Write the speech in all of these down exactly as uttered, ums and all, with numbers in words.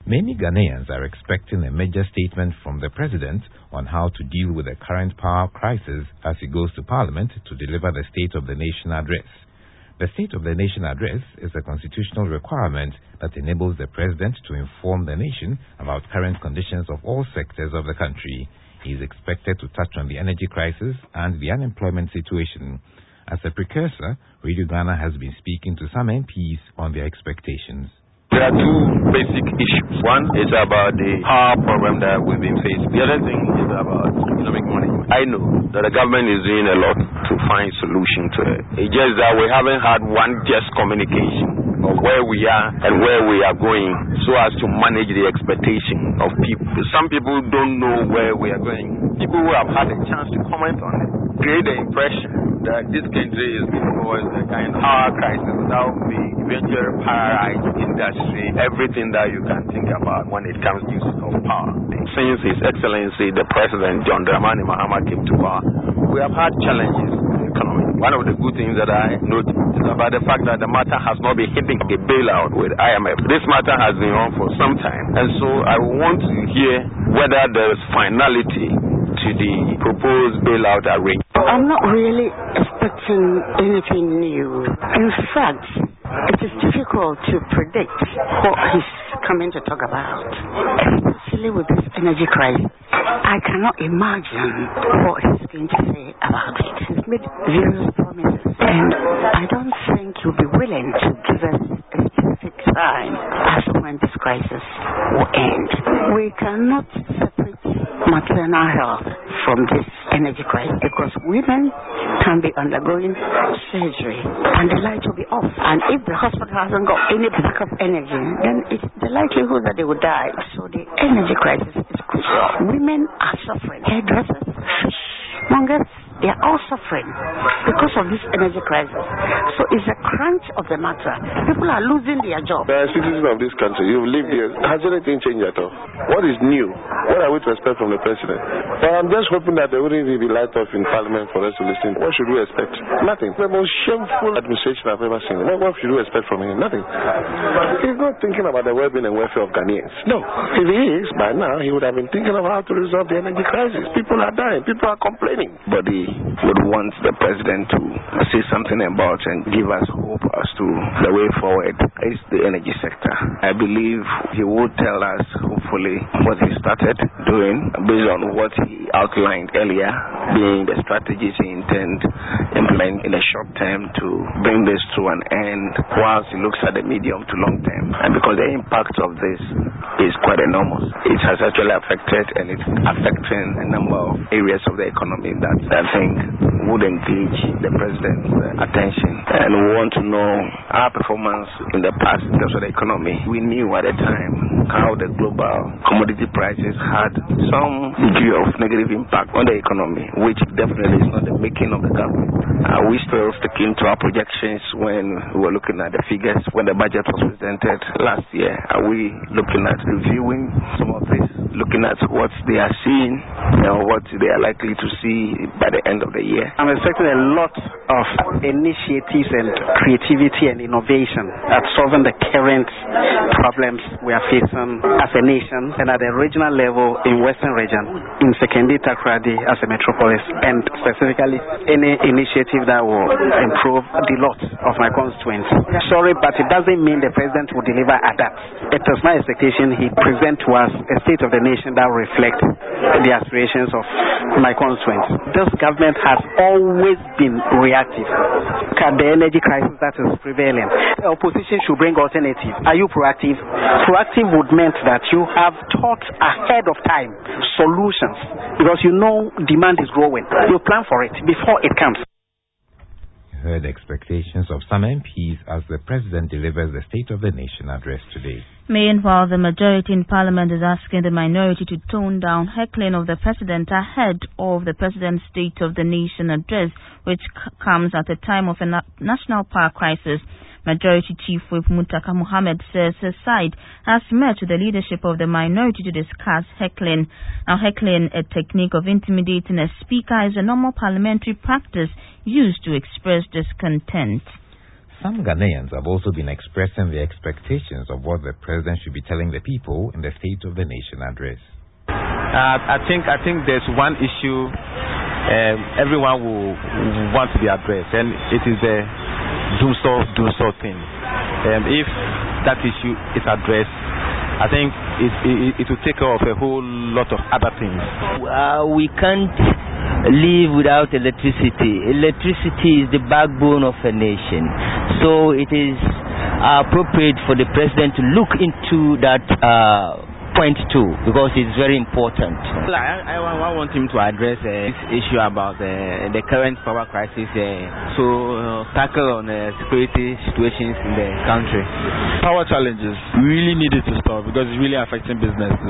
Many Ghanaians are expecting a major statement from the president on how to deal with the current power crisis as he goes to Parliament to deliver the State of the Nation address. The State of the Nation address is a constitutional requirement that enables the president to inform the nation about current conditions of all sectors of the country. He is expected to touch on the energy crisis and the unemployment situation. As a precursor, Radio Ghana has been speaking to some M Ps on their expectations. There are two basic issues. One is about the power problem that we've been facing. The other thing is about economic money. I know that the government is doing a lot to find solution to it. It's just that we haven't had one just communication of where we are and where we are going so as to manage the expectation of people. Some people don't know where we are going. People who have had a chance to comment on it create the impression that this country is because a kind of power crisis without the eventual paralyzed industry, everything that you can think about when it comes to use of power. Since His Excellency the President John Dramani Mahama came to power, we have had challenges in the economy. One of the good things that I note is about the fact that the matter has not been hitting a bailout with I M F. This matter has been on for some time, and so I want to hear whether there is finality to the proposed bailout arrangement. I'm not really expecting anything new. In fact, it is difficult to predict what he's coming to talk about, especially with this energy crisis. I cannot imagine what he's going to say about it. He's made various promises, and I don't think he'll be willing to give us a specific time as to when this crisis will end. We cannot separate maternal health from this energy crisis because women can be undergoing surgery and the light will be off, and if the hospital hasn't got any backup energy, then it's the likelihood that they will die. So the energy crisis is crucial. Women are suffering. Hairdressers, fishmongers, they are all suffering because of this energy crisis. So it's a crunch of the matter. People are losing their jobs. The citizens of this country, you've lived here. Has anything changed at all? What is new? What are we to expect from the president? Well, I'm just hoping that there wouldn't even be light off in Parliament for us to listen. What should we expect? Nothing. The most shameful administration I've ever seen. What, what should we expect from him? Nothing. He's not thinking about the well-being and welfare of Ghanaians. No. If he is, by now, he would have been thinking of how to resolve the energy crisis. People are dying. People are complaining. But he would want the president to say something about and give us hope as to the way forward is the energy sector. I believe he would tell us, hopefully, what he started doing based on what he outlined earlier, being the strategies he intends implement in the short term to bring this to an end whilst he looks at the medium to long term. And because the impact of this is quite enormous, it has actually affected and it's affecting a number of areas of the economy that I think would engage the president's uh, attention. And we want to know our performance in the past in terms of the economy. We knew at the time how the global commodity prices had some degree of negative impact on the economy, which definitely is not the making of the government. Are we still sticking to our projections when we were looking at the figures when the budget was presented last year? Are we looking at reviewing some of this, looking at what they are seeing and what they are likely to see by the end of the year? I'm expecting a lot of initiatives and creativity and innovation at solving the current problems we are facing as a nation and at the regional level in Western region, in Sekondi Takoradi as a metropolis, and specifically any initiative that will improve the lot of my constituents. Sorry, but it doesn't mean the president will deliver at that. It is my expectation he present to us a state of the nation that will reflect the aspirations of my constituents. This government has always been reactive. At the energy crisis that is prevailing, the opposition should bring alternatives. Are you proactive? Proactive would mean that you have thought ahead of time solutions because you know demand is growing. You plan for it before it comes. You heard expectations of some M Ps as the president delivers the State of the Nation address today. Meanwhile, the majority in Parliament is asking the minority to tone down heckling of the president ahead of the president's State of the Nation address, which c- comes at a time of a na- national power crisis. Majority Chief Whip Muttaka Mohammed says his side has met with the leadership of the minority to discuss heckling. Now, heckling, a technique of intimidating a speaker, is a normal parliamentary practice used to express discontent. Some Ghanaians have also been expressing their expectations of what the president should be telling the people in the State of the Nation address. Uh, I think I think there's one issue um, everyone will, will want to be addressed, and it is the do so do so thing. Um, if that issue is addressed, I think it, it, it will take care of a whole lot of other things. Uh, we can't live without electricity. Electricity is the backbone of a nation. So it is appropriate for the president to look into that uh, point too, because it's very important. I, I, I want him to address uh, this issue about uh, the current power crisis, uh, so uh, tackle on the security situations in the country. Power challenges really needed to stop because it's really affecting businesses.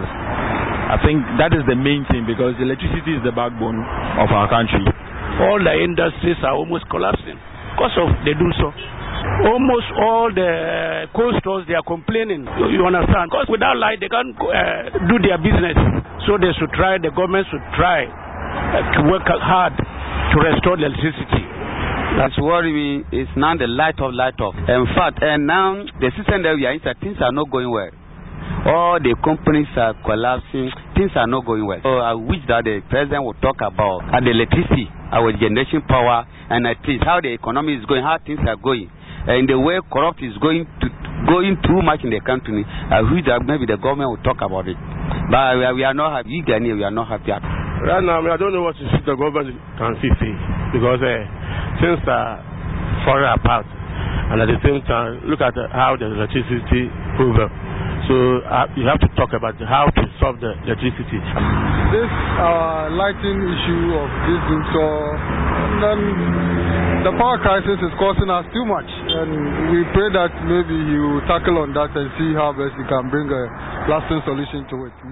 I think that is the main thing, because electricity is the backbone of our country. All the industries are almost collapsing because of the do so. Almost all the cold stores, they are complaining. You, you understand? Because without light, they can't uh, do their business. So they should try, the government should try uh, to work hard to restore the electricity. That's what we is now the light of light of. In fact, and now the system that we are in, things are not going well. All the companies are collapsing. Things are not going well. So I wish that the president would talk about uh, the electricity, our generation power, and at least how the economy is going, how things are going. And the way corrupt is going to going too much in the country, I wish that maybe the government will talk about it. But we are, we are not happy. We Ghanaians, we are not happy. Right now, I, mean, I don't know what the government can see, because uh, things are falling apart. And at the same time, look at uh, how the electricity problem. So uh, you have to talk about how to solve the electricity. This uh, lighting issue of this so and then the power crisis is causing us too much, and we pray that maybe you tackle on that and see how best we can bring a lasting solution to it.